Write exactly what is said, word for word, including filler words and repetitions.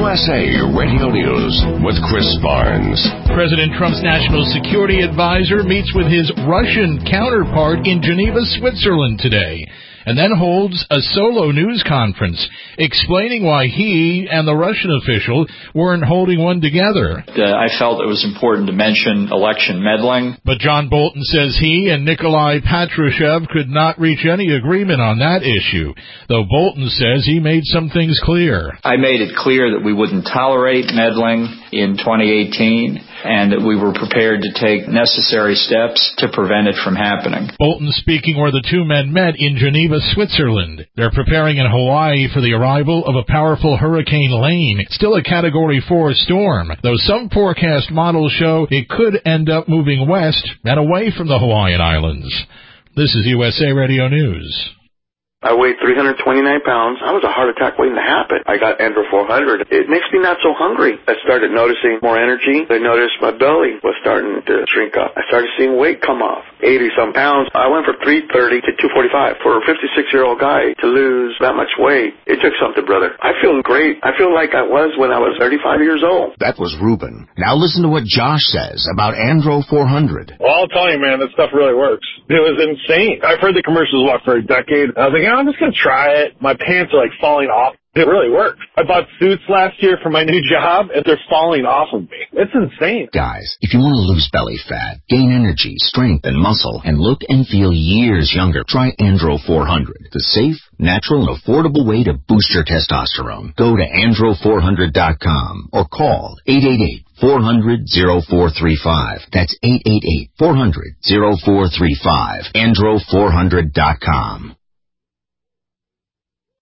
S A Radio News with Chris Barnes. President Trump's national security advisor meets with his Russian counterpart in Geneva, Switzerland today, and then holds a solo news conference explaining why he and the Russian official weren't holding one together. Uh, I felt it was important to mention election meddling. But John Bolton says he and Nikolai Patrushev could not reach any agreement on that issue, though Bolton says he made some things clear. I made it clear that we wouldn't tolerate meddling in twenty eighteen and that we were prepared to take necessary steps to prevent it from happening. Bolton speaking where the two men met in Geneva, Switzerland. They're preparing in Hawaii for the arrival of a powerful Hurricane Lane, still a Category four storm, though some forecast models show it could end up moving west and away from the Hawaiian Islands. This is U S A Radio News. I weighed three hundred twenty-nine pounds. I was a heart attack waiting to happen. I got Andro four hundred. It makes me not so hungry. I started noticing more energy. I noticed my belly was starting to shrink up. I started seeing weight come off, eighty-some pounds. I went from three thirty to two forty-five. For a fifty-six-year-old guy to lose that much weight, it took something, brother. I feel great. I feel like I was when I was thirty-five years old. That was Ruben. Now listen to what Josh says about Andro four hundred. Well, I'll tell you, man, that stuff really works. It was insane. I've heard the commercials what, for a decade. I was like, I'm just going to try it. My pants are like falling off. It really works. I bought suits last year for my new job, and they're falling off of me. It's insane. Guys, if you want to lose belly fat, gain energy, strength, and muscle, and look and feel years younger, try Andro four hundred, the safe, natural, and affordable way to boost your testosterone. Go to andro four hundred dot com or call eight eight eight, four hundred, oh four three five. That's eight eight eight, four hundred, oh four three five. andro four hundred dot com.